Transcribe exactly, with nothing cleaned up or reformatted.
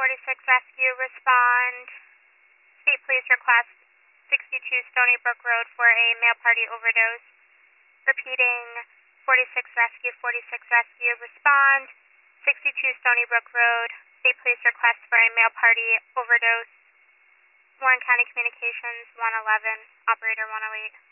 forty-six Rescue, respond. State Police request sixty-two Stony Brook Road for a male party overdose. Repeating, forty-six Rescue, forty-six Rescue, respond. sixty-two Stony Brook Road, State Police request for a male party overdose. Warren County Communications, one eleven, Operator one oh eight.